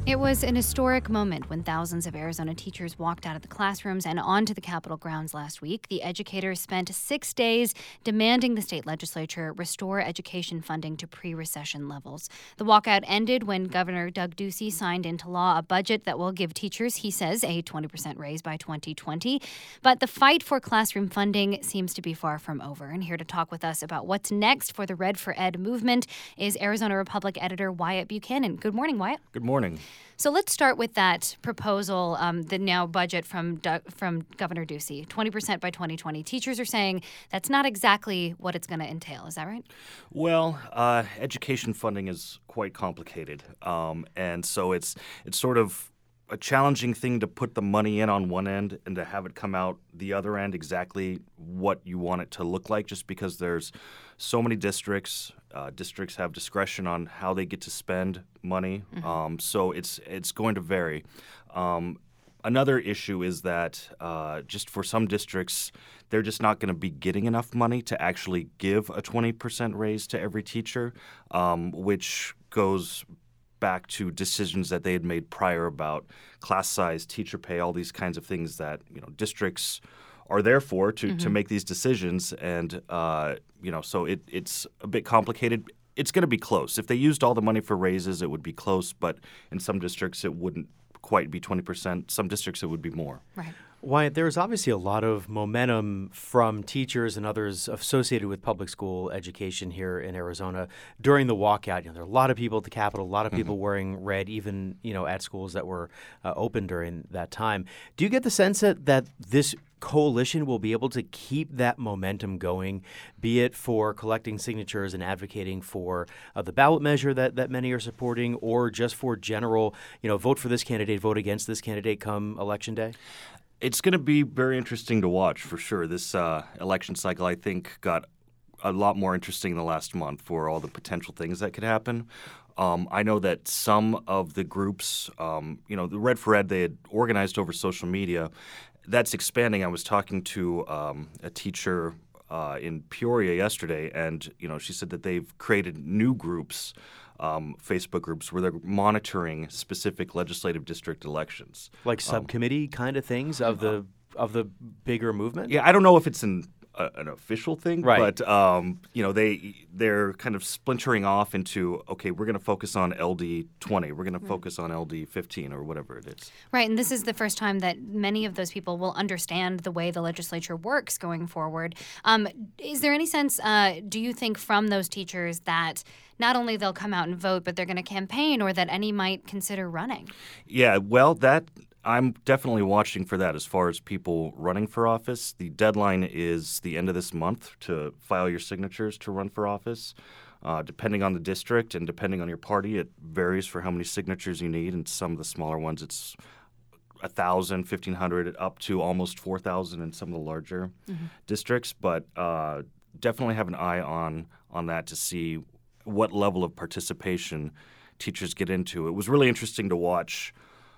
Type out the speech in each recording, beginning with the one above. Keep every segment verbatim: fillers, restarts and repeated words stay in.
It was an historic moment when thousands of Arizona teachers walked out of the classrooms and onto the Capitol grounds last week. The educators spent six days demanding the state legislature restore education funding to pre-recession levels. The walkout ended when Governor Doug Ducey signed into law a budget that will give teachers, he says, a twenty percent raise by twenty twenty. But the fight for classroom funding seems to be far from over. And here to talk with us about what's next for the Red for Ed movement is Arizona Republic editor Wyatt Buchanan. Good morning, Wyatt. Good morning. So let's start with that proposal, um, the now budget from Doug, from Governor Ducey, twenty percent by twenty twenty. Teachers are saying that's not exactly what it's going to entail. Is that right? Well, uh, education funding is quite complicated, um, and so it's it's sort of a challenging thing to put the money in on one end and to have it come out the other end exactly what you want it to look like, just because there's so many districts. Uh, districts have discretion on how they get to spend money, mm-hmm. um, so it's it's going to vary. Um, another issue is that uh, just for some districts, they're just not going to be getting enough money to actually give a twenty percent raise to every teacher, um, which goes back to decisions that they had made prior about class size, teacher pay, all these kinds of things that, you know, districts are there for to, mm-hmm. to make these decisions. And, uh, you know, so it, it's a bit complicated. It's going to be close. If they used all the money for raises, it would be close. But in some districts, it wouldn't quite be twenty percent. Some districts, it would be more. Right. Wyatt, there's obviously a lot of momentum from teachers and others associated with public school education here in Arizona during the walkout. You know, there are a lot of people at the Capitol, a lot of people mm-hmm. wearing red, even, you know, at schools that were uh, open during that time. Do you get the sense that, that this coalition will be able to keep that momentum going, be it for collecting signatures and advocating for uh, the ballot measure that, that many are supporting, or just for general, you know, vote for this candidate, vote against this candidate come election day? It's going to be very interesting to watch, for sure. This uh, election cycle, I think, got a lot more interesting in the last month for all the potential things that could happen. Um, I know that some of the groups, um, you know, the Red for Ed, they had organized over social media. That's expanding. I was talking to um, a teacher uh, in Peoria yesterday, and, you know, she said that they've created new groups, Um, Facebook groups where they're monitoring specific legislative district elections, like subcommittee um, kind of things of the of the bigger movement. Yeah, I don't know if it's an uh, an official thing, right. but um, you know they they're kind of splintering off into, okay, we're going to focus on L D twenty, we're going to right. focus on L D fifteen, or whatever it is. Right, and this is the first time that many of those people will understand the way the legislature works going forward. Um, is there any sense, uh, do you think, from those teachers that not only they'll come out and vote, but they're going to campaign, or that any might consider running? Yeah, well, that I'm definitely watching for that as far as people running for office. The deadline is the end of this month to file your signatures to run for office. Uh, depending on the district and depending on your party, it varies for how many signatures you need. And some of the smaller ones, it's one thousand, fifteen hundred, up to almost four thousand in some of the larger mm-hmm. districts. But uh, definitely have an eye on on that to see what level of participation teachers get into. It was really interesting to watch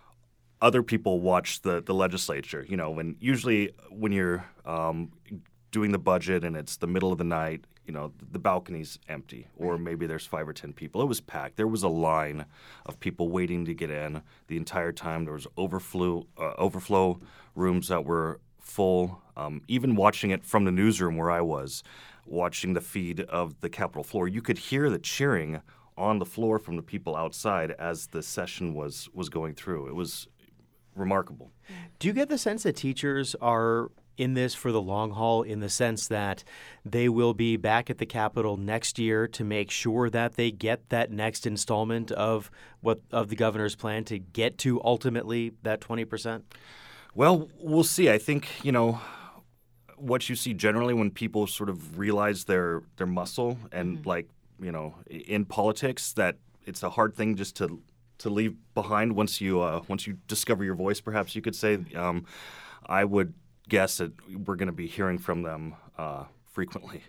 other people watch the, the legislature. You know, when usually when you're um, doing the budget and it's the middle of the night, you know, the balcony's empty, or maybe there's five or ten people. It was packed. There was a line of people waiting to get in the entire time. There was overflow uh, overflow rooms that were full. Um, even watching it from the newsroom where I was, watching the feed of the Capitol floor, you could hear the cheering on the floor from the people outside as the session was was going through. It was remarkable. Do you get the sense that teachers are in this for the long haul, in the sense that they will be back at the Capitol next year to make sure that they get that next installment of what of the governor's plan to get to ultimately that twenty percent? Well, we'll see. I think, you know, what you see generally when people sort of realize their their muscle and mm-hmm. like, you know, in politics, that it's a hard thing just to to leave behind once you uh, once you discover your voice, perhaps you could say. Um, I would guess that we're going to be hearing from them uh, frequently.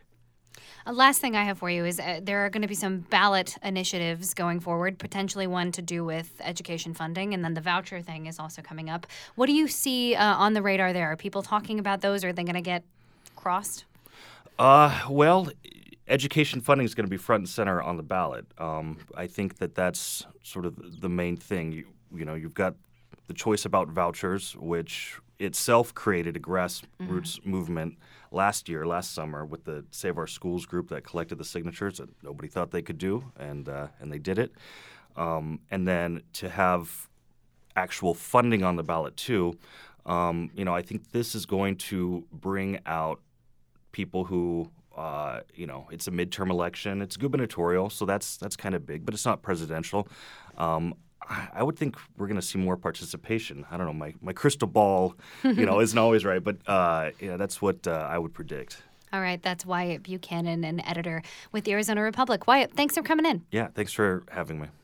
A last thing I have for you is uh, there are going to be some ballot initiatives going forward, potentially one to do with education funding, and then the voucher thing is also coming up. What do you see uh, on the radar there? Are people talking about those? Are they going to get crossed? Uh, well, education funding is going to be front and center on the ballot. Um, I think that that's sort of the main thing. You, you know, you've got the choice about vouchers, which itself created a grassroots mm-hmm. movement last year, last summer, with the Save Our Schools group that collected the signatures that nobody thought they could do, and uh, and they did it. Um, and then to have actual funding on the ballot too, um, you know, I think this is going to bring out people who, uh, you know, it's a midterm election, it's gubernatorial, so that's that's kind of big, but it's not presidential. Um, I would think we're going to see more participation. I don't know. My, my crystal ball, you know, isn't always right, but uh, yeah, that's what uh, I would predict. All right. That's Wyatt Buchanan, an editor with the Arizona Republic. Wyatt, thanks for coming in. Yeah, thanks for having me.